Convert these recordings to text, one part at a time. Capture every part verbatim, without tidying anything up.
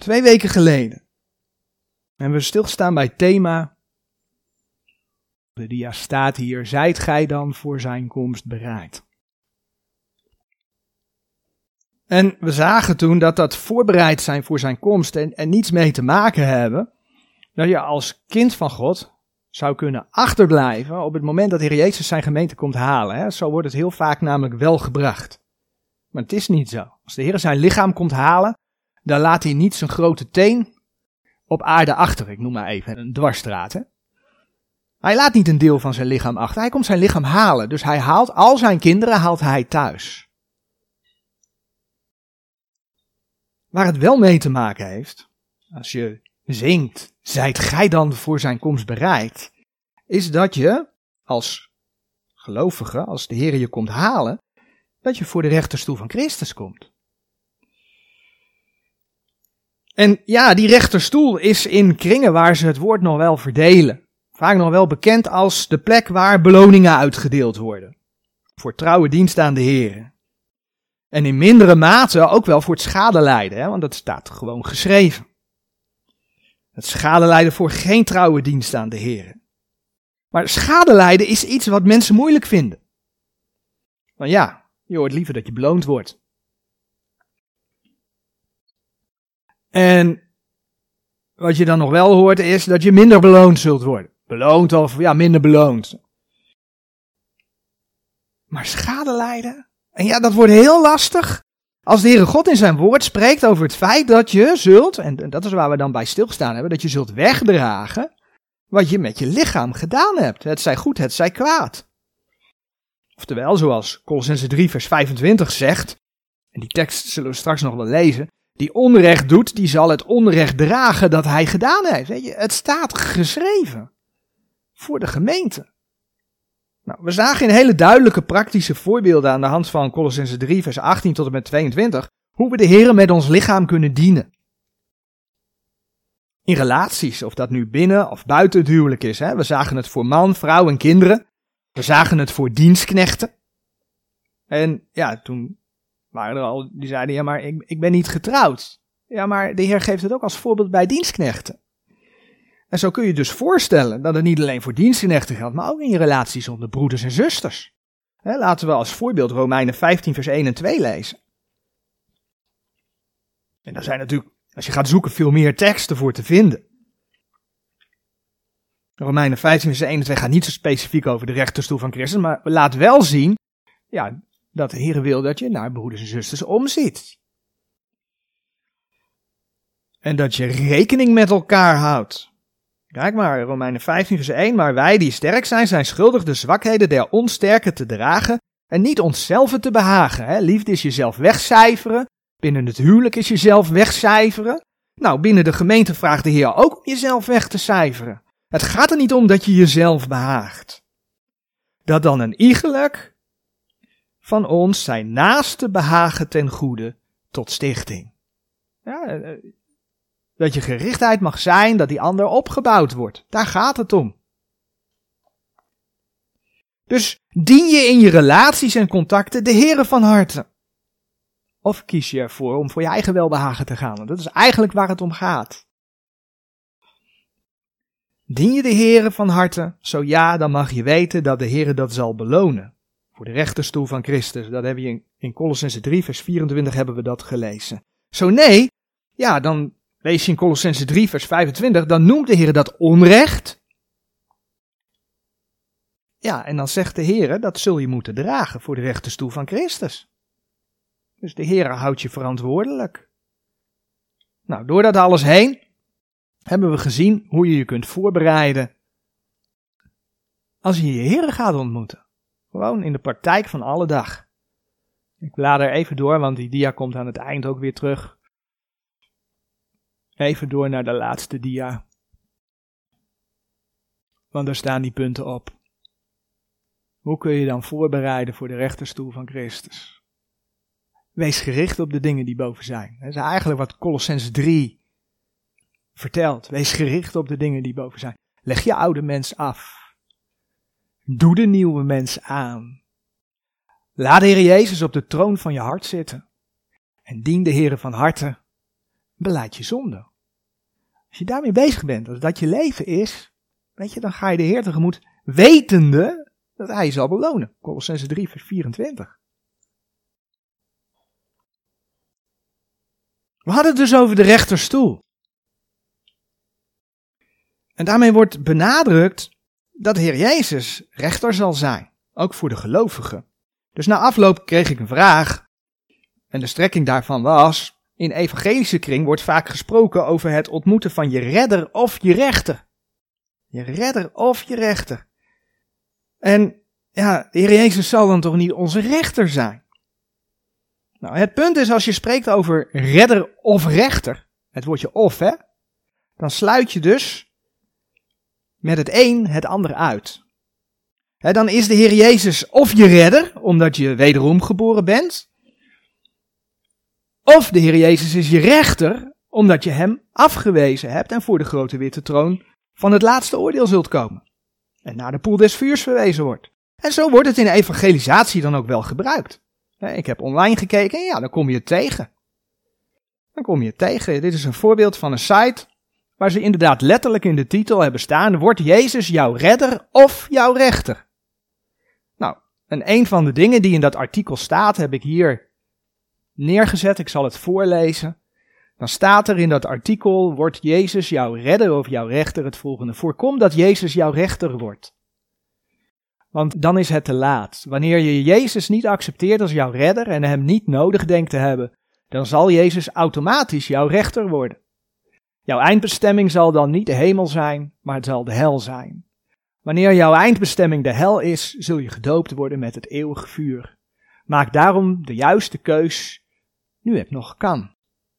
Twee weken geleden hebben we stilgestaan bij het thema. De dia staat hier, zijt gij dan voor zijn komst bereid? En we zagen toen dat dat voorbereid zijn voor zijn komst en, en niets mee te maken hebben, dat je als kind van God zou kunnen achterblijven op het moment dat de Heer Jezus zijn gemeente komt halen. Hè. Zo wordt het heel vaak namelijk wel gebracht. Maar het is niet zo. Als de Heer zijn lichaam komt halen, dan laat hij niet zijn grote teen op aarde achter. Ik noem maar even een dwarsstraat. Hè. Hij laat niet een deel van zijn lichaam achter. Hij komt zijn lichaam halen. Dus hij haalt al zijn kinderen haalt hij thuis. Waar het wel mee te maken heeft, als je zingt, zijt gij dan voor zijn komst bereid, is dat je als gelovige, als de Heer je komt halen, dat je voor de rechterstoel van Christus komt. En ja, die rechterstoel is in kringen waar ze het woord nog wel verdelen. Vaak nog wel bekend als de plek waar beloningen uitgedeeld worden. Voor trouwe dienst aan de Heer. En in mindere mate ook wel voor het schadelijden, hè, want dat staat gewoon geschreven. Het schadelijden voor geen trouwe dienst aan de Heer. Maar schadelijden is iets wat mensen moeilijk vinden. Want ja, je hoort liever dat je beloond wordt. En wat je dan nog wel hoort is dat je minder beloond zult worden. Beloond of ja, minder beloond. Maar schadelijden? En ja, dat wordt heel lastig als de Heere God in zijn woord spreekt over het feit dat je zult, en dat is waar we dan bij stilgestaan hebben, dat je zult wegdragen wat je met je lichaam gedaan hebt. Het zij goed, het zij kwaad. Oftewel, zoals Kolossenzen drie vers vijfentwintig zegt, en die tekst zullen we straks nog wel lezen, die onrecht doet, die zal het onrecht dragen dat hij gedaan heeft. Weet je, het staat geschreven voor de gemeente. Nou, we zagen in hele duidelijke praktische voorbeelden aan de hand van Kolossenzen drie vers achttien tot en met tweeëntwintig, hoe we de Heere met ons lichaam kunnen dienen. In relaties, of dat nu binnen of buiten het huwelijk is. Hè? We zagen het voor man, vrouw en kinderen. We zagen het voor dienstknechten. En ja, toen waren er al, die zeiden, ja maar ik, ik ben niet getrouwd. Ja, maar de Heer geeft het ook als voorbeeld bij dienstknechten. En zo kun je dus voorstellen dat het niet alleen voor dienstknechten geldt, maar ook in je relaties onder broeders en zusters. Hè, laten we als voorbeeld Romeinen vijftien vers één en twee lezen. En daar zijn natuurlijk, als je gaat zoeken, veel meer teksten voor te vinden. Romeinen vijftien vers één en twee gaat niet zo specifiek over de rechterstoel van Christus, maar laat wel zien, ja, dat de Heer wil dat je naar broeders en zusters omziet. En dat je rekening met elkaar houdt. Kijk maar, Romeinen vijftien vers één, maar wij die sterk zijn, zijn schuldig de zwakheden der onsterken te dragen en niet onszelf te behagen. Hè? Liefde is jezelf wegcijferen, binnen het huwelijk is jezelf wegcijferen. Nou, binnen de gemeente vraagt de Heer ook om jezelf weg te cijferen. Het gaat er niet om dat je jezelf behaagt. Dat dan een iegelijk van ons zijn naaste behagen ten goede tot stichting. Ja, dat je gerichtheid mag zijn, dat die ander opgebouwd wordt. Daar gaat het om. Dus dien je in je relaties en contacten de Heere van harte. Of kies je ervoor om voor je eigen welbehagen te gaan. Dat is eigenlijk waar het om gaat. Dien je de Heere van harte? Zo ja, dan mag je weten dat de Heere dat zal belonen. Voor de rechterstoel van Christus. Dat hebben we in, in Kolossenzen drie vers vierentwintig hebben we dat gelezen. Zo nee, ja, dan lees je in Kolossenzen drie vers vijfentwintig, dan noemt de Heer dat onrecht. Ja, en dan zegt de Heer, dat zul je moeten dragen voor de rechterstoel van Christus. Dus de Heer houdt je verantwoordelijk. Nou, door dat alles heen hebben we gezien hoe je je kunt voorbereiden als je je Heer gaat ontmoeten. Gewoon in de praktijk van alle dag. Ik blader even door, want die dia komt aan het eind ook weer terug. Even door naar de laatste dia. Want daar staan die punten op. Hoe kun je dan voorbereiden voor de rechterstoel van Christus? Wees gericht op de dingen die boven zijn. Dat is eigenlijk wat Kolossenzen drie vertelt. Wees gericht op de dingen die boven zijn. Leg je oude mens af. Doe de nieuwe mens aan. Laat de Heer Jezus op de troon van je hart zitten. En dien de Heere van harte belijd je zonde. Als je daarmee bezig bent, als dat je leven is, weet je, dan ga je de Heer tegemoet, wetende dat hij je zal belonen. Kolossenzen drie vers vierentwintig. We hadden het dus over de rechterstoel. En daarmee wordt benadrukt dat de Heer Jezus rechter zal zijn, ook voor de gelovigen. Dus na afloop kreeg ik een vraag, en de strekking daarvan was, in evangelische kring wordt vaak gesproken over het ontmoeten van je redder of je rechter. Je redder of je rechter. En ja, de Heer Jezus zal dan toch niet onze rechter zijn? Nou, het punt is, als je spreekt over redder of rechter, het woordje of, hè, dan sluit je dus met het een het ander uit. He, dan is de Heer Jezus of je redder, omdat je wederom geboren bent, of de Heer Jezus is je rechter, omdat je hem afgewezen hebt en voor de grote witte troon van het laatste oordeel zult komen. En naar de poel des vuurs verwezen wordt. En zo wordt het in de evangelisatie dan ook wel gebruikt. He, ik heb online gekeken en ja, dan kom je het tegen. Dan kom je het tegen. Dit is een voorbeeld van een site waar ze inderdaad letterlijk in de titel hebben staan, wordt Jezus jouw redder of jouw rechter? Nou, en een van de dingen die in dat artikel staat, heb ik hier neergezet. Ik zal het voorlezen. Dan staat er in dat artikel, wordt Jezus jouw redder of jouw rechter, het volgende. Voorkom dat Jezus jouw rechter wordt. Want dan is het te laat. Wanneer je Jezus niet accepteert als jouw redder en hem niet nodig denkt te hebben, dan zal Jezus automatisch jouw rechter worden. Jouw eindbestemming zal dan niet de hemel zijn, maar het zal de hel zijn. Wanneer jouw eindbestemming de hel is, zul je gedoopt worden met het eeuwige vuur. Maak daarom de juiste keus, nu het nog kan.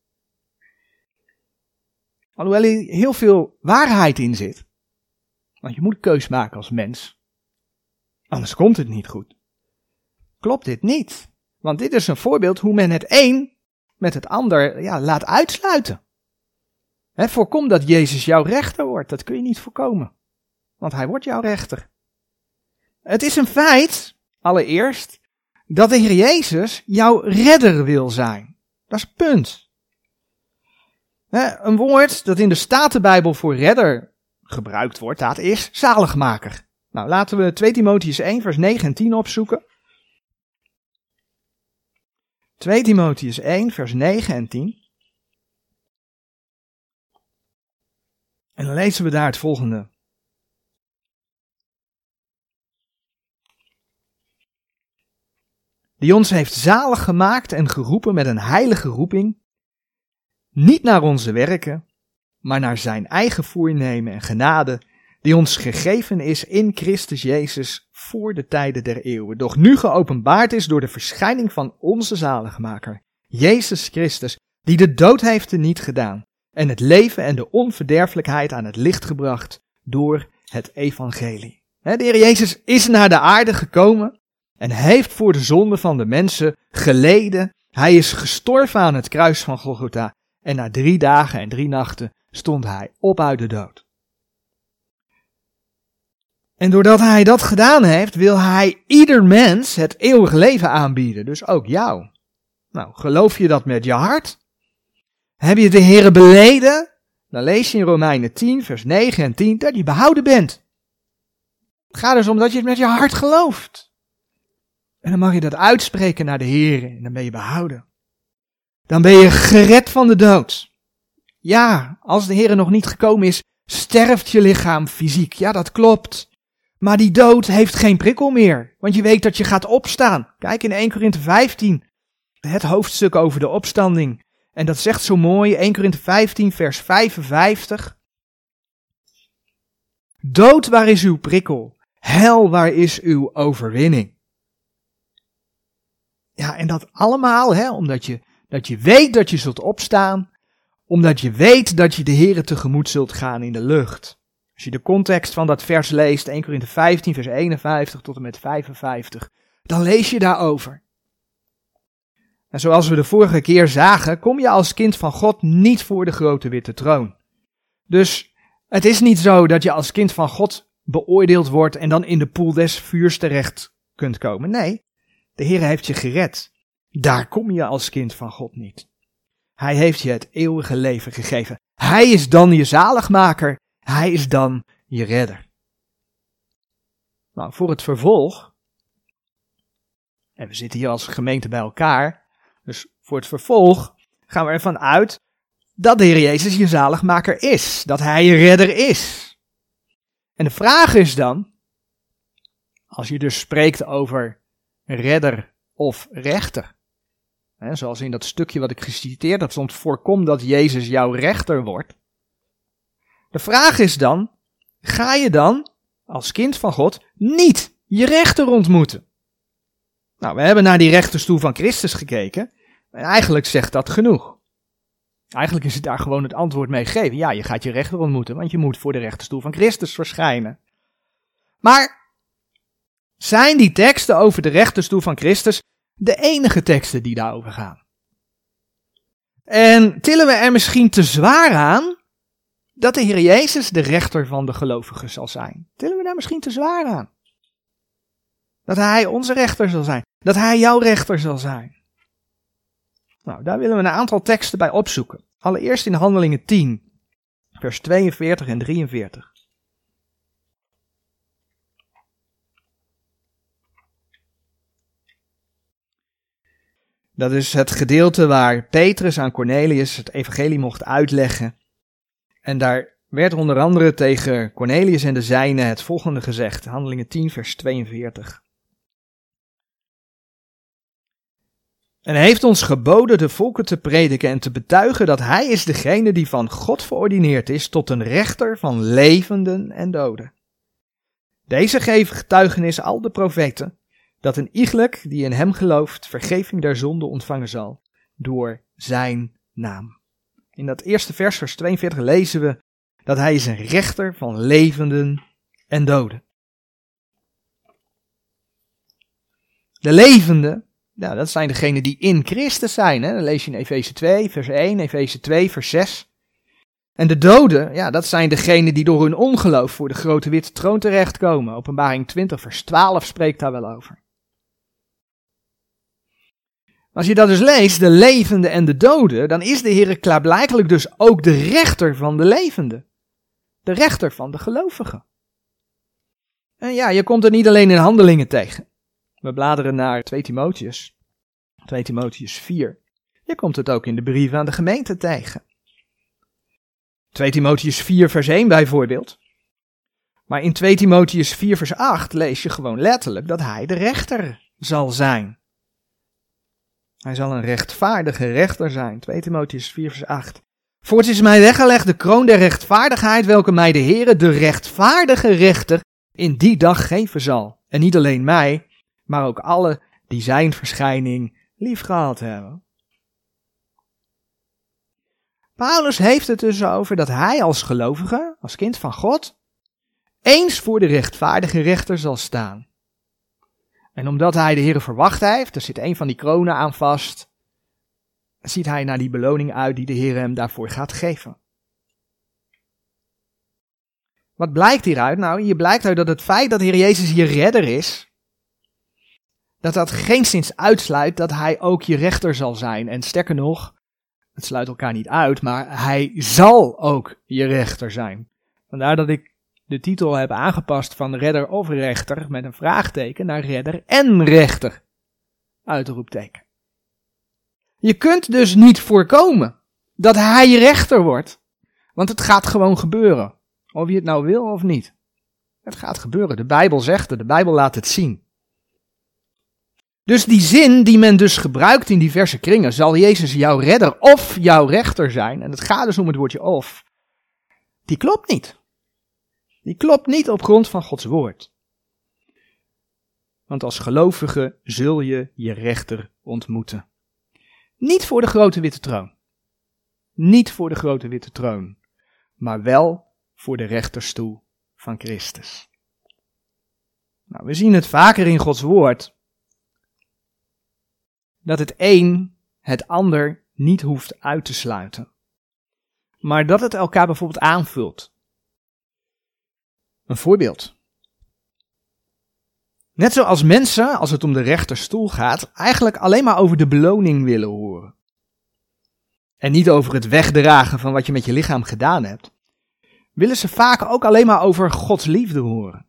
Alhoewel er heel veel waarheid in zit. Want je moet een keus maken als mens. Anders komt het niet goed. Klopt dit niet? Want dit is een voorbeeld hoe men het een met het ander ja, laat uitsluiten. He, voorkom dat Jezus jouw rechter wordt. Dat kun je niet voorkomen. Want hij wordt jouw rechter. Het is een feit, allereerst, dat de Heer Jezus jouw redder wil zijn. Dat is het punt. He, een woord dat in de Statenbijbel voor redder gebruikt wordt, dat is zaligmaker. Nou, laten we twee Timotheüs één vers negen en tien opzoeken. twee Timotheüs één vers negen en tien. En dan lezen we daar het volgende. Die ons heeft zalig gemaakt en geroepen met een heilige roeping, niet naar onze werken, maar naar zijn eigen voornemen en genade, die ons gegeven is in Christus Jezus voor de tijden der eeuwen, doch nu geopenbaard is door de verschijning van onze zaligmaker, Jezus Christus, die de dood heeft teniet gedaan, en het leven en de onverderfelijkheid aan het licht gebracht door het evangelie. De Heer Jezus is naar de aarde gekomen en heeft voor de zonde van de mensen geleden. Hij is gestorven aan het kruis van Golgotha en na drie dagen en drie nachten stond hij op uit de dood. En doordat hij dat gedaan heeft, wil hij ieder mens het eeuwige leven aanbieden, dus ook jou. Nou, geloof je dat met je hart? Heb je de Heere beleden? Dan lees je in Romeinen tien, vers negen en tien, dat je behouden bent. Het gaat dus om dat je het met je hart gelooft. En dan mag je dat uitspreken naar de Heere en dan ben je behouden. Dan ben je gered van de dood. Ja, als de Heere nog niet gekomen is, sterft je lichaam fysiek. Ja, dat klopt. Maar die dood heeft geen prikkel meer, want je weet dat je gaat opstaan. Kijk in Eerste Korinthe vijftien, het hoofdstuk over de opstanding. En dat zegt zo mooi, Eerste Korinthe vijftien, vers vijfenvijftig. Dood, waar is uw prikkel? Hel, waar is uw overwinning? Ja, en dat allemaal, hè, omdat je, dat je weet dat je zult opstaan, omdat je weet dat je de Heere tegemoet zult gaan in de lucht. Als je de context van dat vers leest, Eerste Korinthe vijftien, vers eenenvijftig tot en met vijfenvijftig, dan lees je daarover. En zoals we de vorige keer zagen, kom je als kind van God niet voor de grote witte troon. Dus het is niet zo dat je als kind van God beoordeeld wordt en dan in de poel des vuurs terecht kunt komen. Nee, de Heer heeft je gered. Daar kom je als kind van God niet. Hij heeft je het eeuwige leven gegeven. Hij is dan je zaligmaker. Hij is dan je redder. Nou, voor het vervolg, en we zitten hier als gemeente bij elkaar, dus voor het vervolg gaan we ervan uit dat de Heer Jezus je zaligmaker is. Dat Hij je redder is. En de vraag is dan, als je dus spreekt over redder of rechter, hè, zoals in dat stukje wat ik geciteerd heb stond, voorkom dat Jezus jouw rechter wordt. De vraag is dan, ga je dan als kind van God niet je rechter ontmoeten? Nou, we hebben naar die rechterstoel van Christus gekeken en eigenlijk zegt dat genoeg. Eigenlijk is het daar gewoon het antwoord mee gegeven. Ja, je gaat je rechter ontmoeten, want je moet voor de rechterstoel van Christus verschijnen. Maar zijn die teksten over de rechterstoel van Christus de enige teksten die daarover gaan? En tillen we er misschien te zwaar aan dat de Heer Jezus de rechter van de gelovigen zal zijn? Tillen we daar misschien te zwaar aan? Dat Hij onze rechter zal zijn. Dat Hij jouw rechter zal zijn. Nou, daar willen we een aantal teksten bij opzoeken. Allereerst in Handelingen tien, vers tweeënveertig en drieënveertig. Dat is het gedeelte waar Petrus aan Cornelius het evangelie mocht uitleggen. En daar werd onder andere tegen Cornelius en de zijnen het volgende gezegd. Handelingen tien, vers tweeënveertig. En hij heeft ons geboden de volken te prediken en te betuigen dat hij is degene die van God verordineerd is tot een rechter van levenden en doden. Deze geven getuigenis al de profeten, dat een iegelijk die in hem gelooft vergeving der zonde ontvangen zal, door zijn naam. In dat eerste vers, vers tweeënveertig, lezen we dat hij is een rechter van levenden en doden. De levenden, nou, dat zijn degenen die in Christus zijn. Hè? Dan lees je in Efeze twee, vers één, Efeze twee, vers zes. En de doden, ja, dat zijn degenen die door hun ongeloof voor de grote witte troon terechtkomen. Openbaring twintig, vers twaalf spreekt daar wel over. Als je dat dus leest, de levenden en de doden, dan is de Heer klaarblijkelijk dus ook de rechter van de levenden. De rechter van de gelovigen. En ja, je komt het niet alleen in Handelingen tegen. We bladeren naar twee Timotheus, twee Timotheus vier. Je komt het ook in de brief aan de gemeente tegen. twee Timotheus vier vers één bijvoorbeeld. Maar in twee Timotheus vier vers acht lees je gewoon letterlijk dat hij de rechter zal zijn. Hij zal een rechtvaardige rechter zijn. twee Timotheus vier vers acht. Voorts is mij weggelegd de kroon der rechtvaardigheid, welke mij de Heere, de rechtvaardige rechter, in die dag geven zal. En niet alleen mij, maar ook alle die zijn verschijning liefgehad hebben. Paulus heeft het dus over dat hij als gelovige, als kind van God, eens voor de rechtvaardige rechter zal staan. En omdat hij de Heere verwacht heeft, er zit een van die kronen aan vast, ziet hij naar die beloning uit die de Heere hem daarvoor gaat geven. Wat blijkt hieruit? Nou, hier blijkt uit dat het feit dat de Heer Jezus je redder is, dat dat geenszins uitsluit dat hij ook je rechter zal zijn. En sterker nog, het sluit elkaar niet uit, maar hij zal ook je rechter zijn. Vandaar dat ik de titel heb aangepast van redder of rechter met een vraagteken naar redder en rechter. Uitroepteken. Je kunt dus niet voorkomen dat hij je rechter wordt, want het gaat gewoon gebeuren. Of je het nou wil of niet. Het gaat gebeuren. De Bijbel zegt het, de Bijbel laat het zien. Dus die zin die men dus gebruikt in diverse kringen, zal Jezus jouw redder of jouw rechter zijn, en het gaat dus om het woordje of, die klopt niet. Die klopt niet op grond van Gods woord. Want als gelovige zul je je rechter ontmoeten. Niet voor de grote witte troon. Niet voor de grote witte troon. Maar wel voor de rechterstoel van Christus. Nou, we zien het vaker in Gods woord, dat het een het ander niet hoeft uit te sluiten. Maar dat het elkaar bijvoorbeeld aanvult. Een voorbeeld. Net zoals mensen, als het om de rechterstoel gaat, eigenlijk alleen maar over de beloning willen horen. en niet over het wegdragen van wat je met je lichaam gedaan hebt, willen ze vaak ook alleen maar over Gods liefde horen.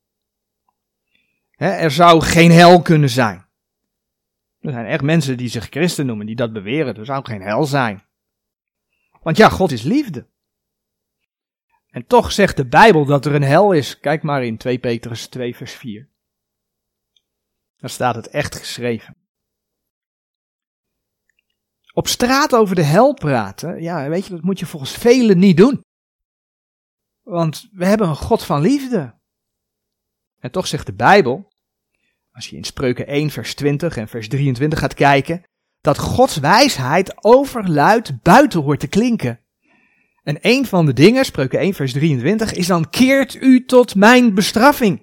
He, er zou geen hel kunnen zijn. Er zijn echt mensen die zich christen noemen, die dat beweren. Er zou geen hel zijn. Want ja, God is liefde. En toch zegt de Bijbel dat er een hel is. Kijk maar in twee Petrus twee vers vier. Daar staat het echt geschreven. Op straat over de hel praten, ja, weet je, dat moet je volgens velen niet doen. Want we hebben een God van liefde. En toch zegt de Bijbel, als je in Spreuken één vers twintig en vers drieëntwintig gaat kijken, dat Gods wijsheid overluid buiten hoort te klinken. En een van de dingen, Spreuken één vers drieëntwintig, is dan: keert u tot mijn bestraffing.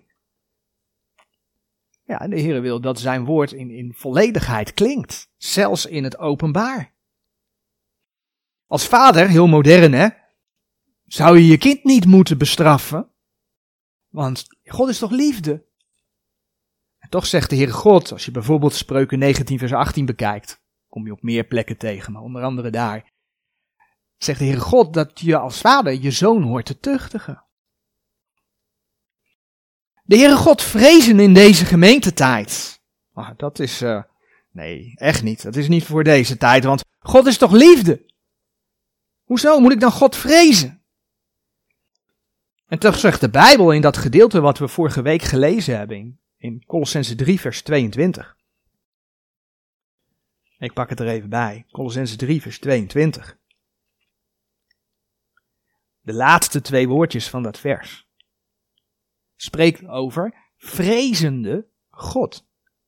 Ja, de Heer wil dat zijn woord in, in volledigheid klinkt, zelfs in het openbaar. Als vader, heel modern hè, zou je je kind niet moeten bestraffen, want God is toch liefde? En toch zegt de Heere God, als je bijvoorbeeld Spreuken negentien vers achttien bekijkt, kom je op meer plekken tegen, maar onder andere daar, zegt de Heere God dat je als vader je zoon hoort te tuchtigen. De Heere God vrezen in deze gemeentetijd. Oh, dat is, uh, nee, echt niet. Dat is niet voor deze tijd, want God is toch liefde? Hoezo moet ik dan God vrezen? En toch zegt de Bijbel in dat gedeelte wat we vorige week gelezen hebben, in, in Kolossenzen drie vers tweeëntwintig. Ik pak het er even bij. Kolossenzen drie vers tweeëntwintig. De laatste twee woordjes van dat vers spreekt over vrezende God.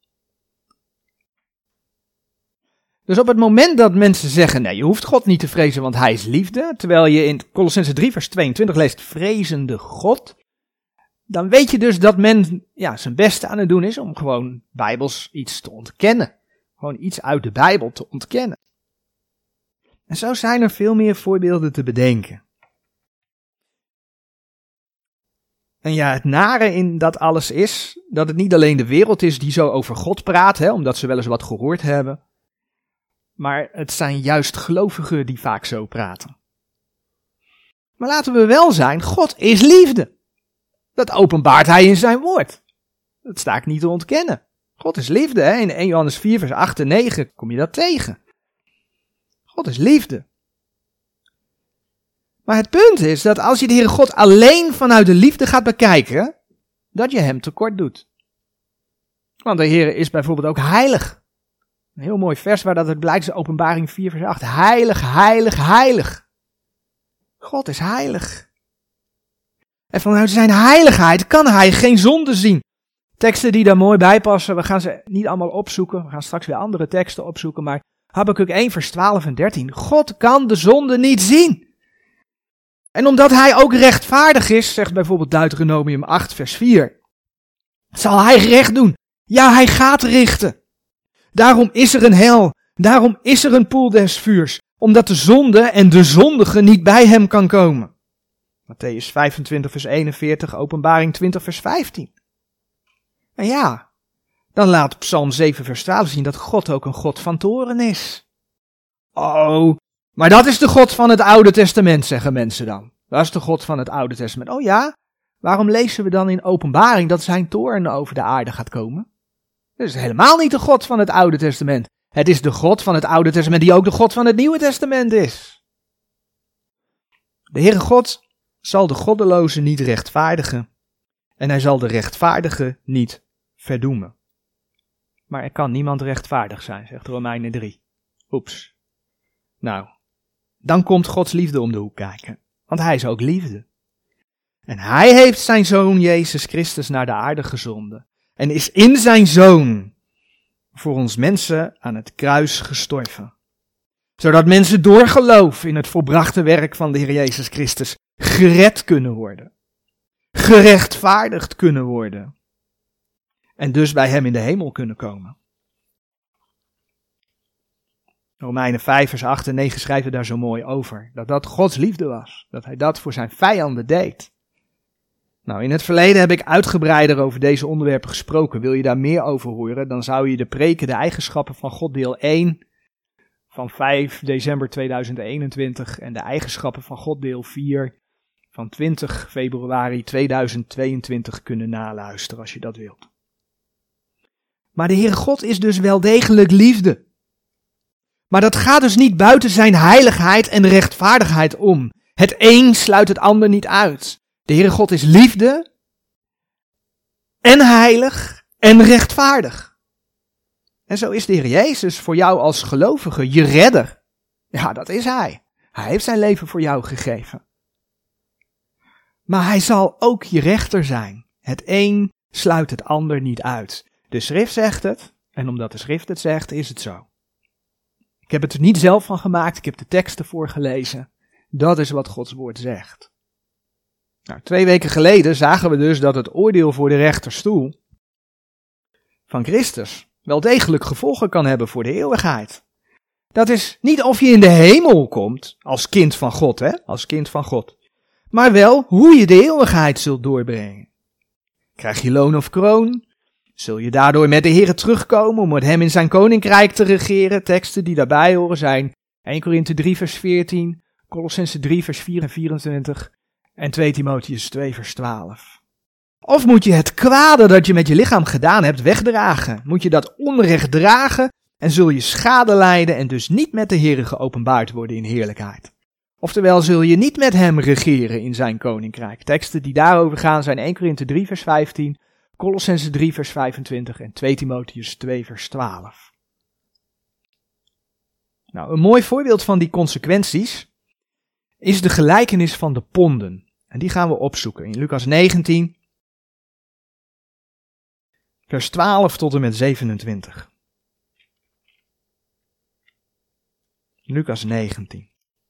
Dus op het moment dat mensen zeggen, nee, je hoeft God niet te vrezen, want hij is liefde, terwijl je in Kolossenzen drie vers tweeëntwintig leest vrezende God, dan weet je dus dat men ja, zijn best aan het doen is om gewoon bijbels iets te ontkennen. Gewoon iets uit de Bijbel te ontkennen. En zo zijn er veel meer voorbeelden te bedenken. En ja, het nare in dat alles is, dat het niet alleen de wereld is die zo over God praat, hè, omdat ze wel eens wat gehoord hebben, maar het zijn juist gelovigen die vaak zo praten. Maar laten we wel zijn, God is liefde. Dat openbaart hij in zijn woord. Dat sta ik niet te ontkennen. God is liefde, hè? In eerste Johannes vier vers acht en negen kom je dat tegen. God is liefde. Maar het punt is dat als je de Heere God alleen vanuit de liefde gaat bekijken, dat je hem tekort doet. Want de Heere is bijvoorbeeld ook heilig. Een heel mooi vers waar dat het blijkt is Openbaring vier vers acht. Heilig, heilig, heilig. God is heilig. En vanuit zijn heiligheid kan hij geen zonde zien. Teksten die daar mooi bij passen, we gaan ze niet allemaal opzoeken. We gaan straks weer andere teksten opzoeken, maar Habakuk één vers twaalf en dertien. God kan de zonde niet zien. En omdat hij ook rechtvaardig is, zegt bijvoorbeeld Deuteronomium acht vers vier, zal hij recht doen. Ja, hij gaat richten. Daarom is er een hel, daarom is er een poel des vuurs, omdat de zonde en de zondige niet bij hem kan komen. Mattheüs vijfentwintig vers eenenveertig, Openbaring twintig vers vijftien. En ja, dan laat Psalm zeven vers twaalf zien dat God ook een God van toorn is. Oh, maar dat is de God van het Oude Testament, zeggen mensen dan. Dat is de God van het Oude Testament. Oh ja, waarom lezen we dan in Openbaring dat zijn toorn over de aarde gaat komen? Dat is helemaal niet de God van het Oude Testament. Het is de God van het Oude Testament die ook de God van het Nieuwe Testament is. De Heere God zal de goddeloze niet rechtvaardigen en hij zal de rechtvaardige niet verdoemen. Maar er kan niemand rechtvaardig zijn, zegt Romeinen drie. Oeps. Nou, dan komt Gods liefde om de hoek kijken, want hij is ook liefde. En hij heeft zijn zoon Jezus Christus naar de aarde gezonden en is in zijn zoon voor ons mensen aan het kruis gestorven. Zodat mensen door geloof in het volbrachte werk van de Heer Jezus Christus gered kunnen worden. Gerechtvaardigd kunnen worden. En dus bij hem in de hemel kunnen komen. Romeinen vijf vers acht en negen schrijven daar zo mooi over. Dat dat Gods liefde was. Dat hij dat voor zijn vijanden deed. Nou, in het verleden heb ik uitgebreider over deze onderwerpen gesproken. Wil je daar meer over horen, dan zou je de preken, de eigenschappen van God deel één van vijf december tweeduizend eenentwintig en de eigenschappen van God deel vier van twintig februari tweeduizend tweeëntwintig kunnen naluisteren als je dat wilt. Maar de Heere God is dus wel degelijk liefde. Maar dat gaat dus niet buiten zijn heiligheid en rechtvaardigheid om. Het een sluit het ander niet uit. De Heere God is liefde en heilig en rechtvaardig. En zo is de Heer Jezus voor jou als gelovige je redder. Ja, dat is Hij. Hij heeft zijn leven voor jou gegeven. Maar Hij zal ook je rechter zijn. Het een sluit het ander niet uit. De schrift zegt het, en omdat de schrift het zegt, is het zo. Ik heb het er niet zelf van gemaakt, ik heb de teksten voorgelezen. Dat is wat Gods woord zegt. Nou, twee weken geleden zagen we dus dat het oordeel voor de rechterstoel van Christus wel degelijk gevolgen kan hebben voor de eeuwigheid. Dat is niet of je in de hemel komt, als kind van God, hè, als kind van God. Maar wel hoe je de eeuwigheid zult doorbrengen. Krijg je loon of kroon? Zul je daardoor met de Heere terugkomen om met hem in zijn koninkrijk te regeren? Teksten die daarbij horen zijn eerste Korinthe drie vers veertien, Kolossenzen drie vers vier en vierentwintig en tweede Timotheüs twee vers twaalf. Of moet je het kwade dat je met je lichaam gedaan hebt wegdragen? Moet je dat onrecht dragen en zul je schade lijden en dus niet met de Heere geopenbaard worden in heerlijkheid? Oftewel zul je niet met hem regeren in zijn koninkrijk. Teksten die daarover gaan zijn eerste Korinthe drie vers vijftien, Kolossenzen drie vers vijfentwintig en tweede Timotheüs twee vers twaalf. Nou, een mooi voorbeeld van die consequenties is de gelijkenis van de ponden. En die gaan we opzoeken in Lucas negentien, vers twaalf tot en met zevenentwintig. Lucas negentien.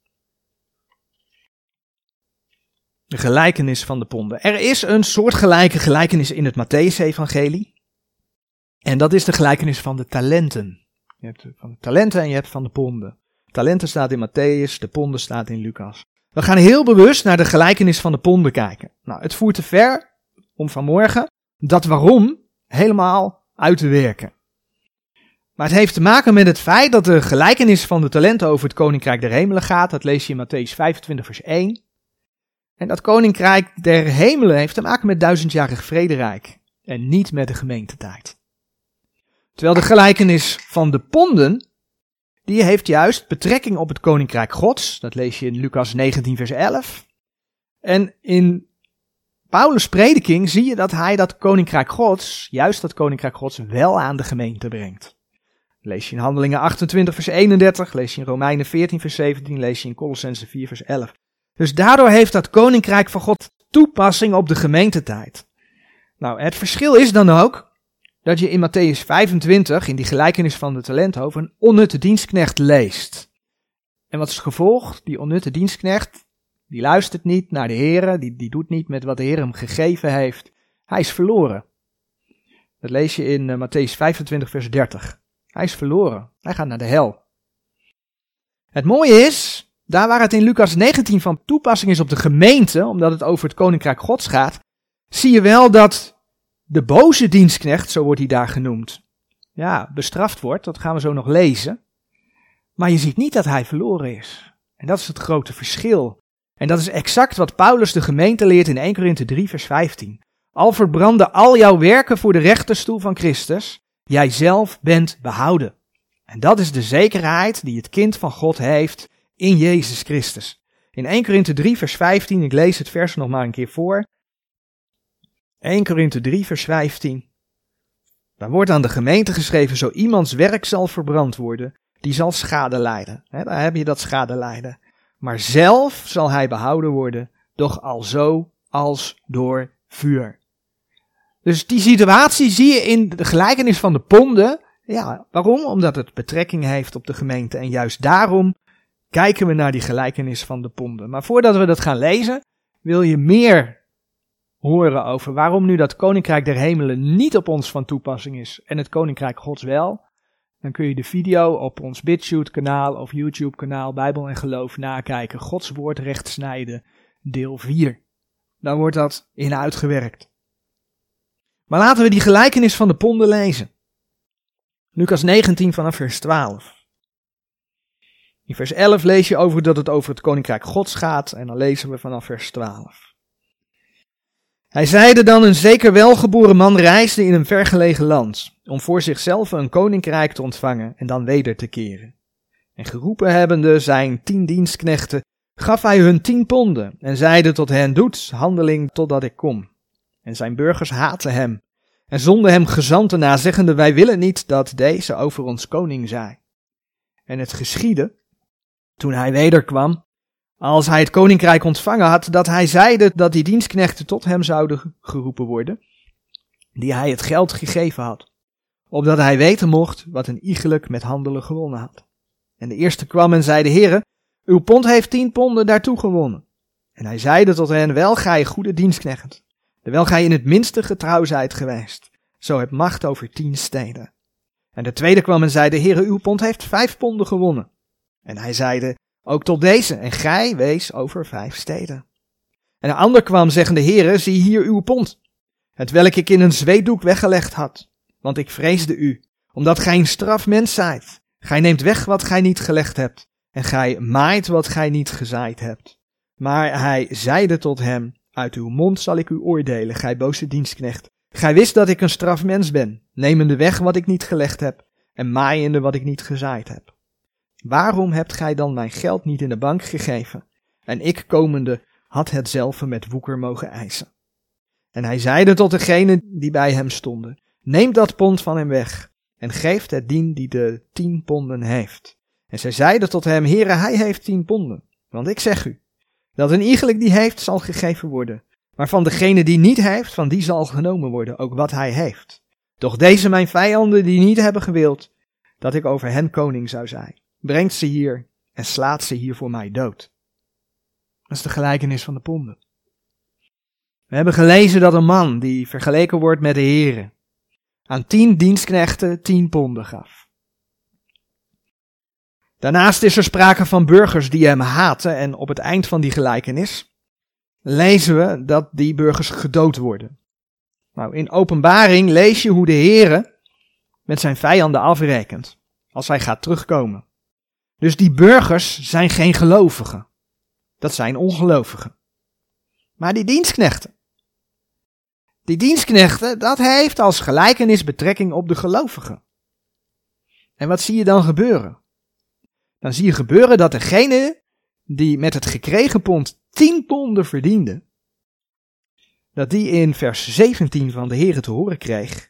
De gelijkenis van de ponden. Er is een soortgelijke gelijkenis in het Mattheüs-evangelie. En dat is de gelijkenis van de talenten. Je hebt van de talenten en je hebt van de ponden. Talenten staat in Matthäus, de ponden staat in Lucas. We gaan heel bewust naar de gelijkenis van de ponden kijken. Nou, het voert te ver om vanmorgen dat waarom helemaal uit te werken. Maar het heeft te maken met het feit dat de gelijkenis van de talenten over het koninkrijk der hemelen gaat. Dat lees je in Matthäus vijfentwintig vers één. En dat koninkrijk der hemelen heeft te maken met duizendjarig vrederijk en niet met de gemeentetijd. Terwijl de gelijkenis van de ponden, die heeft juist betrekking op het koninkrijk Gods. Dat lees je in Lucas negentien vers elf. En in Paulus' prediking zie je dat hij dat koninkrijk Gods, juist dat koninkrijk Gods, wel aan de gemeente brengt. Lees je in Handelingen achtentwintig vers eenendertig, lees je in Romeinen veertien vers zeventien, lees je in Kolossenzen vier vers elf. Dus daardoor heeft dat koninkrijk van God toepassing op de gemeentetijd. Nou, het verschil is dan ook dat je in Matthäus vijfentwintig, in die gelijkenis van de talenten, over een onnutte dienstknecht leest. En wat is het gevolg? Die onnutte dienstknecht, die luistert niet naar de Heere, die, die doet niet met wat de Heer hem gegeven heeft. Hij is verloren. Dat lees je in uh, Matthäus vijfentwintig vers dertig. Hij is verloren. Hij gaat naar de hel. Het mooie is, daar waar het in Lucas negentien van toepassing is op de gemeente, omdat het over het koninkrijk Gods gaat, zie je wel dat de boze dienstknecht, zo wordt hij daar genoemd, ja, bestraft wordt. Dat gaan we zo nog lezen. Maar je ziet niet dat hij verloren is. En dat is het grote verschil. En dat is exact wat Paulus de gemeente leert in eerste Korinthe drie vers vijftien. Al verbranden al jouw werken voor de rechterstoel van Christus, jij zelf bent behouden. En dat is de zekerheid die het kind van God heeft in Jezus Christus. In eerste Korinthe drie vers vijftien, ik lees het vers nog maar een keer voor. eerste Korinthe drie vers vijftien. Daar wordt aan de gemeente geschreven, zo iemands werk zal verbrand worden, die zal schade lijden. He, daar heb je dat schade lijden. Maar zelf zal hij behouden worden, doch alzo als door vuur. Dus die situatie zie je in de gelijkenis van de ponden. Ja, waarom? Omdat het betrekking heeft op de gemeente. En juist daarom kijken we naar die gelijkenis van de ponden. Maar voordat we dat gaan lezen, wil je meer horen over waarom nu dat koninkrijk der hemelen niet op ons van toepassing is en het koninkrijk Gods wel. Dan kun je de video op ons BitChute kanaal of YouTube kanaal Bijbel en Geloof nakijken. Gods woord recht snijden, deel vier. Daar wordt dat in uitgewerkt. Maar laten we die gelijkenis van de ponden lezen. Lucas negentien vanaf vers twaalf. In vers elf lees je over dat het over het koninkrijk Gods gaat en dan lezen we vanaf vers twaalf. Hij zeide dan, een zeker welgeboren man reisde in een vergelegen land, om voor zichzelf een koninkrijk te ontvangen en dan weder te keren. En geroepen hebbende zijn tien dienstknechten, gaf hij hun tien ponden en zeide tot hen, doet handeling totdat ik kom. En zijn burgers haatten hem en zonden hem gezanten na, zeggende, wij willen niet dat deze over ons koning zij. En het geschiedde, toen hij wederkwam, als hij het koninkrijk ontvangen had, dat hij zeide dat die dienstknechten tot hem zouden geroepen worden, die hij het geld gegeven had, opdat hij weten mocht wat een iegelijk met handelen gewonnen had. En de eerste kwam en zeide, Heere, uw pond heeft tien ponden daartoe gewonnen. En hij zeide tot hen, wel gij goede dienstknecht, terwijl gij in het minste getrouw zijt geweest, zo hebt macht over tien steden. En de tweede kwam en zeide, Heere, uw pond heeft vijf ponden gewonnen. En hij zeide, ook tot deze, en gij wees over vijf steden. En een ander kwam zeggende, Heere, zie hier uw pond, hetwelk ik in een zweetdoek weggelegd had, want ik vreesde u, omdat gij een strafmens zijt. Gij neemt weg wat gij niet gelegd hebt, en gij maait wat gij niet gezaaid hebt. Maar hij zeide tot hem, uit uw mond zal ik u oordelen, gij boze dienstknecht. Gij wist dat ik een strafmens ben, nemende weg wat ik niet gelegd heb, en maaiende wat ik niet gezaaid heb. Waarom hebt gij dan mijn geld niet in de bank gegeven? En ik komende had hetzelfde met woeker mogen eisen. En hij zeide tot degenen die bij hem stonden, neemt dat pond van hem weg, en geeft het dien die de tien ponden heeft. En zij zeiden tot hem, Heere, hij heeft tien ponden. Want ik zeg u, dat een iegelijk die heeft, zal gegeven worden. Maar van degene die niet heeft, van die zal genomen worden, ook wat hij heeft. Doch deze mijn vijanden die niet hebben gewild, dat ik over hen koning zou zijn, brengt ze hier en slaat ze hier voor mij dood. Dat is de gelijkenis van de ponden. We hebben gelezen dat een man die vergeleken wordt met de Heere aan tien dienstknechten tien ponden gaf. Daarnaast is er sprake van burgers die hem haten en op het eind van die gelijkenis lezen we dat die burgers gedood worden. Nou, in Openbaring lees je hoe de Heere met zijn vijanden afrekent als hij gaat terugkomen. Dus die burgers zijn geen gelovigen. Dat zijn ongelovigen. Maar die dienstknechten. Die dienstknechten, dat heeft als gelijkenis betrekking op de gelovigen. En wat zie je dan gebeuren? Dan zie je gebeuren dat degene die met het gekregen pond tien ponden verdiende, dat die in vers zeventien van de Heere te horen kreeg,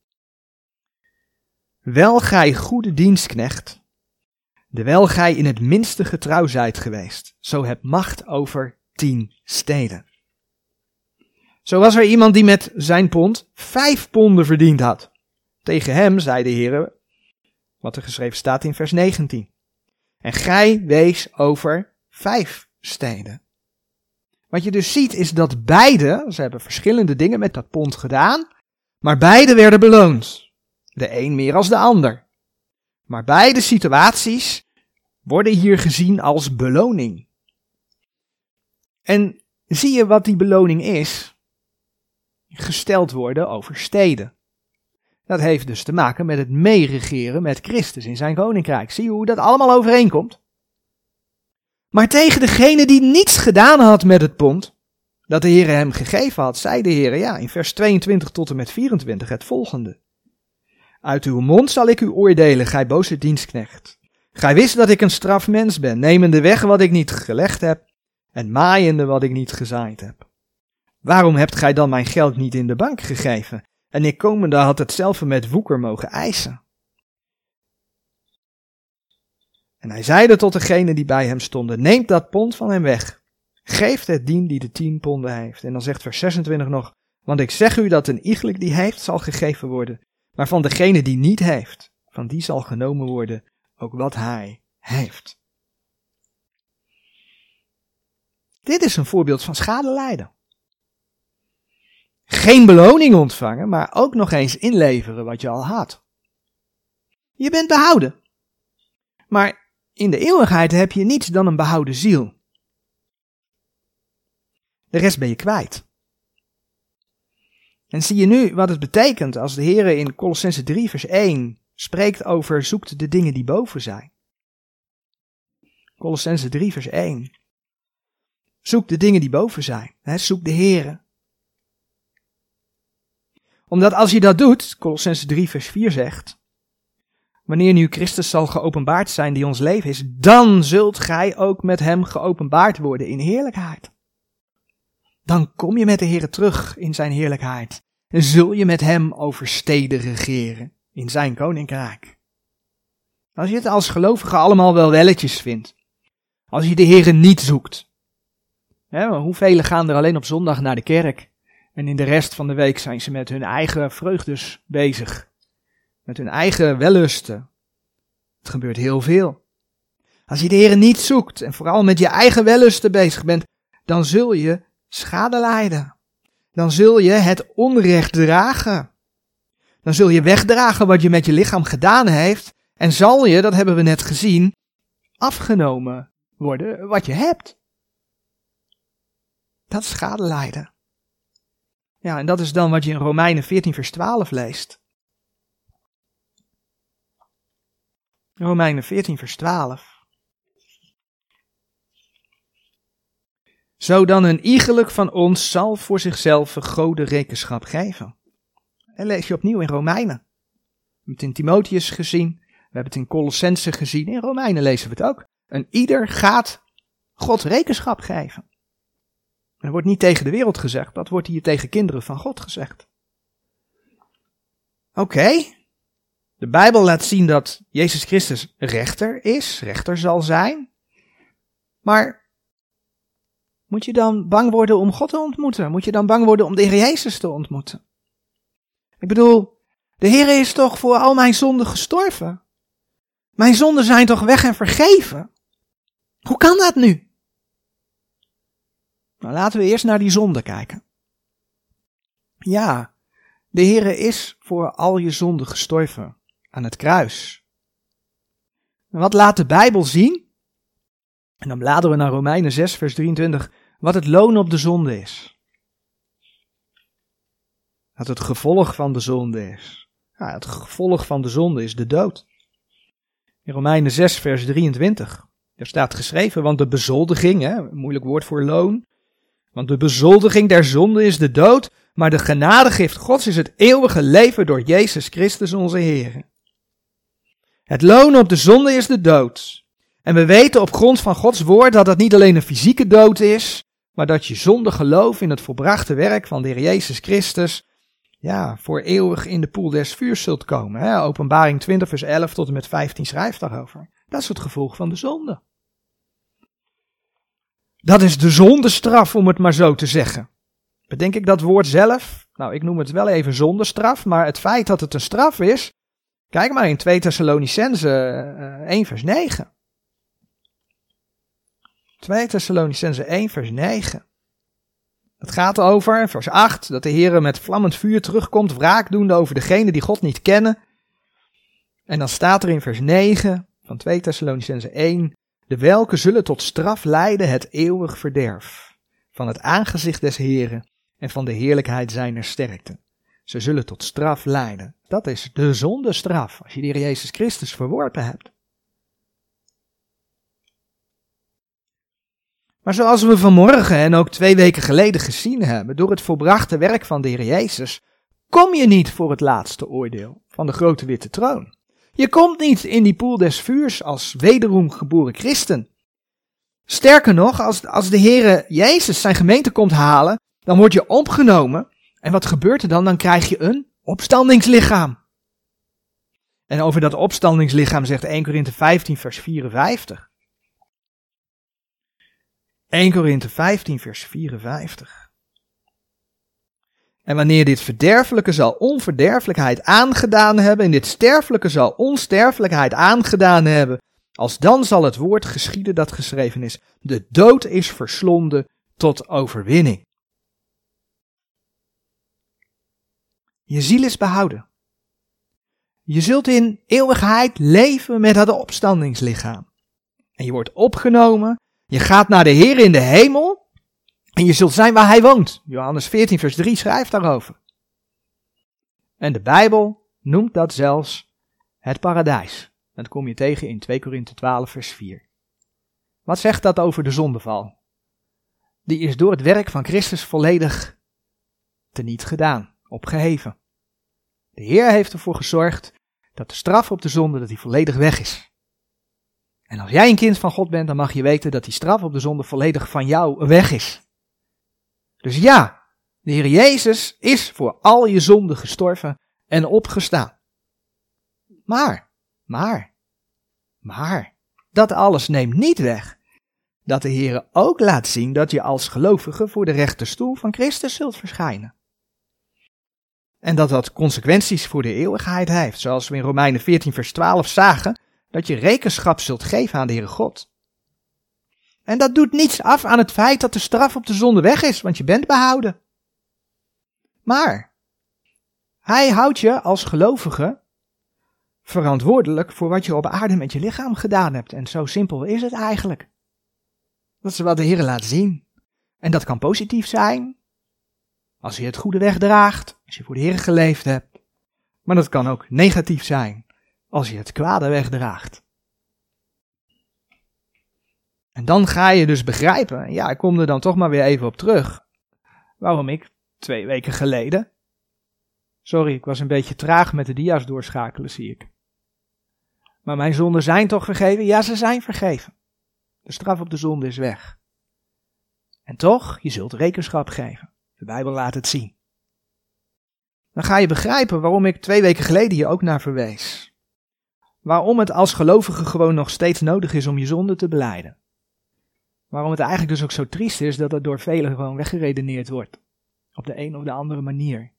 wel gij goede dienstknecht, terwijl gij in het minste getrouw zijt geweest, zo hebt macht over tien steden. Zo was er iemand die met zijn pond vijf ponden verdiend had. Tegen hem zei de Heere, wat er geschreven staat in vers negentien. En gij wees over vijf steden. Wat je dus ziet is dat beide, ze hebben verschillende dingen met dat pond gedaan, maar beide werden beloond. De een meer als de ander. Maar beide situaties worden hier gezien als beloning. En zie je wat die beloning is? Gesteld worden over steden. Dat heeft dus te maken met het meeregeren met Christus in zijn koninkrijk. Zie je hoe dat allemaal overeenkomt? Maar tegen degene die niets gedaan had met het pond, dat de Heere hem gegeven had, zei de Heere, ja, in vers tweeëntwintig tot en met vierentwintig het volgende. Uit uw mond zal ik u oordelen, gij boze dienstknecht. Gij wist dat ik een strafmens ben, nemende weg wat ik niet gelegd heb, en maaiende wat ik niet gezaaid heb. Waarom hebt gij dan mijn geld niet in de bank gegeven? En ik komende had hetzelfde met woeker mogen eisen. En hij zeide tot degene die bij hem stonden, neemt dat pond van hem weg. Geeft het dien die de tien ponden heeft. En dan zegt vers zesentwintig nog, want ik zeg u dat een iegelijk die heeft zal gegeven worden. Maar van degene die niet heeft, van die zal genomen worden ook wat hij heeft. Dit is een voorbeeld van schade lijden. Geen beloning ontvangen, maar ook nog eens inleveren wat je al had. Je bent behouden. Maar in de eeuwigheid heb je niets dan een behouden ziel. De rest ben je kwijt. En zie je nu wat het betekent als de Heere in Kolossenzen drie vers één spreekt over zoekt de dingen die boven zijn. Kolossenzen drie vers één. Zoek de dingen die boven zijn. Hè? Zoek de Here. Omdat als je dat doet, Kolossenzen drie vers vier zegt, wanneer nu Christus zal geopenbaard zijn die ons leven is, dan zult gij ook met hem geopenbaard worden in heerlijkheid. Dan kom je met de Here terug in zijn heerlijkheid. En zul je met hem over steden regeren in zijn koninkrijk. Als je het als gelovige allemaal wel welletjes vindt. Als je de Here niet zoekt. Hè, hoeveel gaan er alleen op zondag naar de kerk? En in de rest van de week zijn ze met hun eigen vreugdes bezig. Met hun eigen wellusten. Het gebeurt heel veel. Als je de Here niet zoekt en vooral met je eigen wellusten bezig bent, dan zul je schade lijden. Dan zul je het onrecht dragen. Dan zul je wegdragen wat je met je lichaam gedaan heeft. En zal je, dat hebben we net gezien, afgenomen worden wat je hebt. Dat is schade lijden. Ja, en dat is dan wat je in Romeinen veertien vers twaalf leest. Romeinen veertien vers twaalf. Zo dan een iegelijk van ons zal voor zichzelf Gode rekenschap geven. En lees je opnieuw in Romeinen. We hebben het in Timotheus gezien. We hebben het in Kolossenzen gezien. In Romeinen lezen we het ook. En ieder gaat God rekenschap geven. Dat wordt niet tegen de wereld gezegd. Dat wordt hier tegen kinderen van God gezegd. Oké. Okay. De Bijbel laat zien dat Jezus Christus rechter is. Rechter zal zijn. Maar moet je dan bang worden om God te ontmoeten? Moet je dan bang worden om de Heer Jezus te ontmoeten? Ik bedoel, de Heer is toch voor al mijn zonden gestorven? Mijn zonden zijn toch weg en vergeven? Hoe kan dat nu? Nou, laten we eerst naar die zonde kijken. Ja, de Heer is voor al je zonden gestorven aan het kruis. En wat laat de Bijbel zien? En dan bladeren we naar Romeinen zes vers drieëntwintig, wat het loon op de zonde is. Dat het gevolg van de zonde is. Ja, het gevolg van de zonde is de dood. In Romeinen zes vers drieëntwintig, daar staat geschreven, want de bezoldiging, hè, een moeilijk woord voor loon, want de bezoldiging der zonde is de dood, maar de genadegift Gods is het eeuwige leven door Jezus Christus onze Heer. Het loon op de zonde is de dood. En we weten op grond van Gods woord dat dat niet alleen een fysieke dood is, maar dat je zonder geloof in het volbrachte werk van de Heer Jezus Christus, ja, voor eeuwig in de poel des vuurs zult komen. Hè? Openbaring twintig vers elf tot en met vijftien schrijft daarover. Dat is het gevolg van de zonde. Dat is de zondestraf, om het maar zo te zeggen. Bedenk ik dat woord zelf? Nou, ik noem het wel even zondestraf, maar het feit dat het een straf is, kijk maar in twee Thessalonicenzen uh, één vers negen. twee Thessalonicenzen één vers negen. Het gaat over, vers acht, dat de Heer met vlammend vuur terugkomt, wraakdoende over degenen die God niet kennen. En dan staat er in vers negen van twee Thessalonicenzen één, de welke zullen tot straf leiden het eeuwig verderf, van het aangezicht des Heeren en van de heerlijkheid zijner sterkte. Ze zullen tot straf leiden. Dat is de zondestraf, als je de Heer Jezus Christus verworpen hebt. Maar zoals we vanmorgen en ook twee weken geleden gezien hebben, door het volbrachte werk van de Heer Jezus, kom je niet voor het laatste oordeel van de grote witte troon. Je komt niet in die poel des vuurs als wederom geboren christen. Sterker nog, als, als de Heer Jezus zijn gemeente komt halen, dan word je opgenomen. En wat gebeurt er dan? Dan krijg je een opstandingslichaam. En over dat opstandingslichaam zegt eerste Korinthe vijftien vers vierenvijftig. eerste Korinthe vijftien vers vierenvijftig. En wanneer dit verderfelijke zal onverderfelijkheid aangedaan hebben, en dit sterfelijke zal onsterfelijkheid aangedaan hebben, als dan zal het woord geschieden dat geschreven is, de dood is verslonden tot overwinning. Je ziel is behouden. Je zult in eeuwigheid leven met dat opstandingslichaam. En je wordt opgenomen, je gaat naar de Heer in de hemel, en je zult zijn waar hij woont. Johannes veertien vers drie schrijft daarover. En de Bijbel noemt dat zelfs het paradijs. Dat kom je tegen in twee Korinthe twaalf vers vier. Wat zegt dat over de zondeval? Die is door het werk van Christus volledig teniet gedaan, opgeheven. De Heer heeft ervoor gezorgd dat de straf op de zonde dat die volledig weg is. En als jij een kind van God bent, dan mag je weten dat die straf op de zonde volledig van jou weg is. Dus ja, de Heer Jezus is voor al je zonden gestorven en opgestaan. Maar, maar, maar, dat alles neemt niet weg dat de Heer ook laat zien dat je als gelovige voor de rechterstoel van Christus zult verschijnen. En dat dat consequenties voor de eeuwigheid heeft, zoals we in Romeinen veertien vers twaalf zagen, dat je rekenschap zult geven aan de Heere God. En dat doet niets af aan het feit dat de straf op de zonde weg is, want je bent behouden. Maar hij houdt je als gelovige verantwoordelijk voor wat je op aarde met je lichaam gedaan hebt. En zo simpel is het eigenlijk. Dat is wat de Heer laat zien. En dat kan positief zijn, als je het goede wegdraagt, als je voor de Heer geleefd hebt. Maar dat kan ook negatief zijn, als je het kwade wegdraagt. En dan ga je dus begrijpen, ja, ik kom er dan toch maar weer even op terug, waarom ik twee weken geleden, sorry, ik was een beetje traag met de dia's doorschakelen, zie ik. Maar mijn zonden zijn toch vergeven? Ja, ze zijn vergeven. De straf op de zonde is weg. En toch, je zult rekenschap geven. De Bijbel laat het zien. Dan ga je begrijpen waarom ik twee weken geleden hier ook naar verwees. Waarom het als gelovige gewoon nog steeds nodig is om je zonde te belijden. Waarom het eigenlijk dus ook zo triest is dat het door velen gewoon weggeredeneerd wordt. Op de een of de andere manier.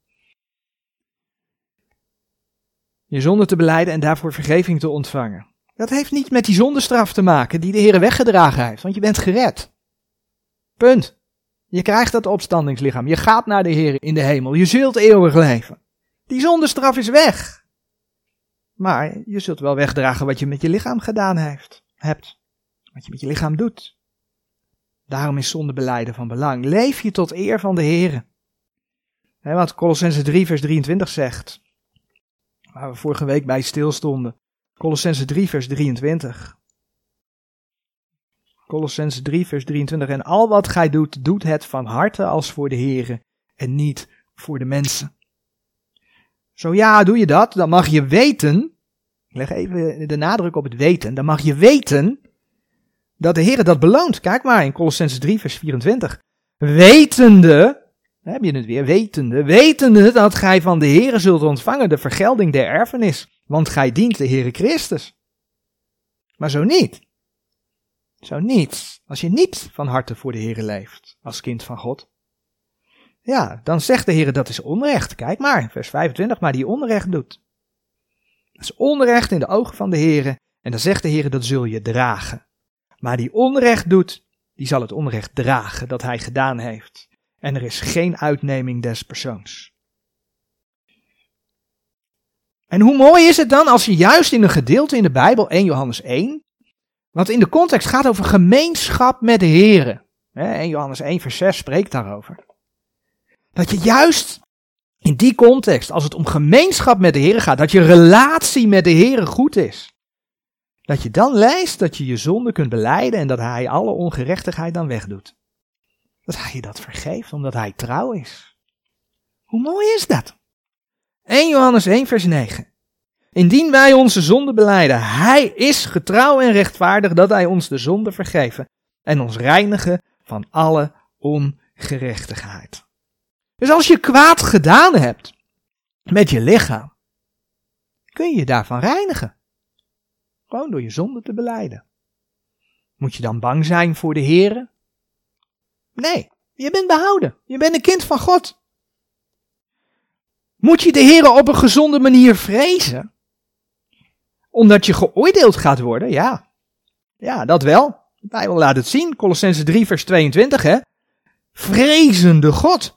Je zonde te belijden en daarvoor vergeving te ontvangen. Dat heeft niet met die zondestraf te maken die de Heer weggedragen heeft, want je bent gered. Punt. Je krijgt dat opstandingslichaam. Je gaat naar de Heer in de hemel. Je zult eeuwig leven. Die zondestraf is weg. Maar je zult wel wegdragen wat je met je lichaam gedaan heeft, hebt. Wat je met je lichaam doet. Daarom is zondebelijden van belang. Leef je tot eer van de Heer. He, wat Kolossenzen drie vers drieëntwintig zegt. Waar we vorige week bij stilstonden. Kolossenzen drie vers drieëntwintig. Kolossenzen drie vers drieëntwintig. En al wat gij doet, doet het van harte als voor de Heere en niet voor de mensen. Zo ja, doe je dat, dan mag je weten, ik leg even de nadruk op het weten, dan mag je weten dat de Heere dat beloont. Kijk maar in Kolossenzen drie vers vierentwintig. Wetende, heb je het weer, wetende, wetende dat gij van de Heere zult ontvangen de vergelding der erfenis, want gij dient de Heere Christus. Maar zo niet. Zo niet. Als je niet van harte voor de Heere leeft, als kind van God. Ja, dan zegt de Heere dat is onrecht. Kijk maar, vers vijfentwintig, maar die onrecht doet. Dat is onrecht in de ogen van de Heere. En dan zegt de Heere dat zul je dragen. Maar die onrecht doet, die zal het onrecht dragen dat hij gedaan heeft. En er is geen uitneming des persoons. En hoe mooi is het dan als je juist in een gedeelte in de Bijbel, eerste Johannes één, wat in de context gaat over gemeenschap met de Heere. eerste Johannes één vers zes spreekt daarover. Dat je juist in die context, als het om gemeenschap met de Heere gaat, dat je relatie met de Heere goed is. Dat je dan leest dat je je zonde kunt belijden en dat hij alle ongerechtigheid dan wegdoet. Dat hij je dat vergeeft, omdat hij trouw is. Hoe mooi is dat? eerste Johannes één vers negen. Indien wij onze zonde belijden, hij is getrouw en rechtvaardig dat hij ons de zonde vergeven en ons reinigen van alle ongerechtigheid. Dus als je kwaad gedaan hebt met je lichaam, kun je je daarvan reinigen. Gewoon door je zonde te belijden. Moet je dan bang zijn voor de Heere? Nee, je bent behouden. Je bent een kind van God. Moet je de Heere op een gezonde manier vrezen? Omdat je geoordeeld gaat worden? Ja, ja, dat wel. De Bijbel laat het zien. Kolossenzen drie vers tweeëntwintig, hè. Vrezende God.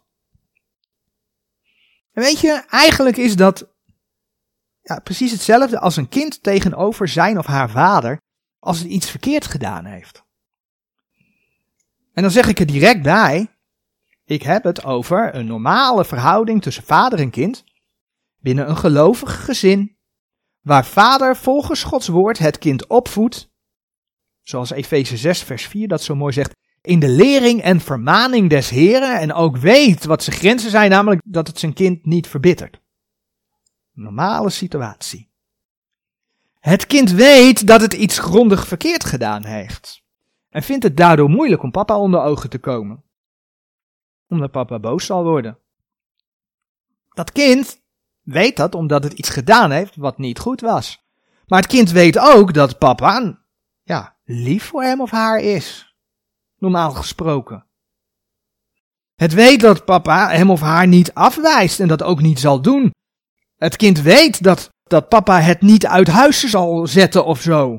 En weet je, eigenlijk is dat ja, precies hetzelfde als een kind tegenover zijn of haar vader als het iets verkeerd gedaan heeft. En dan zeg ik er direct bij, ik heb het over een normale verhouding tussen vader en kind binnen een gelovig gezin, waar vader volgens Gods woord het kind opvoedt Zoals Efeze zes vers vier dat zo mooi zegt. In de lering en vermaning des Heren en ook weet wat zijn grenzen zijn, namelijk dat het zijn kind niet verbittert. Normale situatie. Het kind weet dat het iets grondig verkeerd gedaan heeft. En vindt het daardoor moeilijk om papa onder ogen te komen. Omdat papa boos zal worden. Dat kind weet dat omdat het iets gedaan heeft wat niet goed was. Maar het kind weet ook dat papa, ja, lief voor hem of haar is. Normaal gesproken. Het weet dat papa hem of haar niet afwijst en dat ook niet zal doen. Het kind weet dat, dat papa het niet uit huis zal zetten of zo.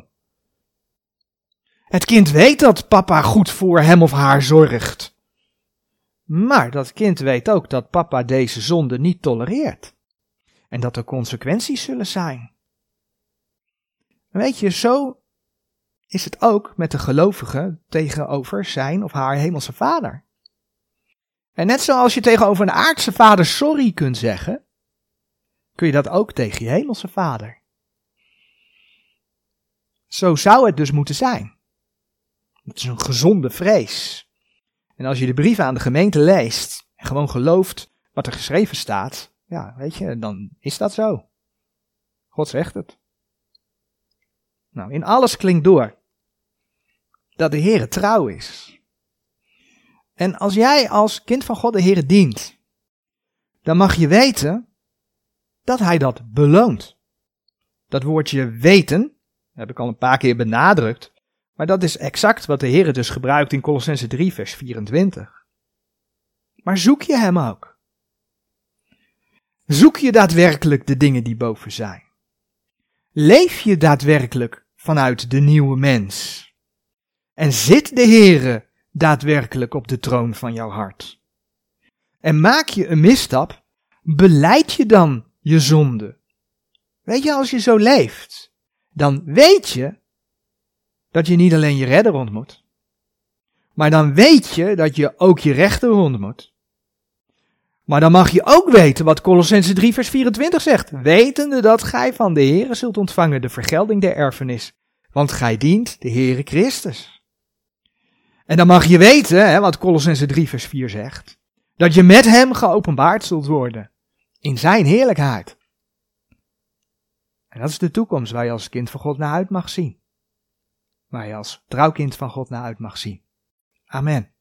Het kind weet dat papa goed voor hem of haar zorgt. Maar dat kind weet ook dat papa deze zonde niet tolereert. En dat er consequenties zullen zijn. Weet je, zo is het ook met de gelovige tegenover zijn of haar hemelse vader. En net zoals je tegenover een aardse vader sorry kunt zeggen, kun je dat ook tegen je hemelse vader. Zo zou het dus moeten zijn. Het is een gezonde vrees. En als je de brieven aan de gemeente leest en gewoon gelooft wat er geschreven staat, ja, weet je, dan is dat zo. God zegt het. Nou, in alles klinkt door dat de Heere trouw is. En als jij als kind van God de Heere dient, dan mag je weten dat Hij dat beloont. Dat woordje weten, heb ik al een paar keer benadrukt, maar dat is exact wat de Heere dus gebruikt in Kolossenzen drie vers vierentwintig. Maar zoek je Hem ook? Zoek je daadwerkelijk de dingen die boven zijn? Leef je daadwerkelijk vanuit de nieuwe mens? En zit de Heere daadwerkelijk op de troon van jouw hart? En maak je een misstap, belijd je dan je zonde? Weet je, als je zo leeft, dan weet je dat je niet alleen je redder ontmoet, maar dan weet je dat je ook je rechter ontmoet. Maar dan mag je ook weten wat Kolossenzen drie vers vierentwintig zegt, wetende dat gij van de Heere zult ontvangen de vergelding der erfenis, want gij dient de Heere Christus. En dan mag je weten, hè, wat Kolossenzen drie vers vier zegt, dat je met hem geopenbaard zult worden in zijn heerlijkheid. En dat is de toekomst waar je als kind van God naar uit mag zien. Waar je als trouwkind van God naar uit mag zien. Amen.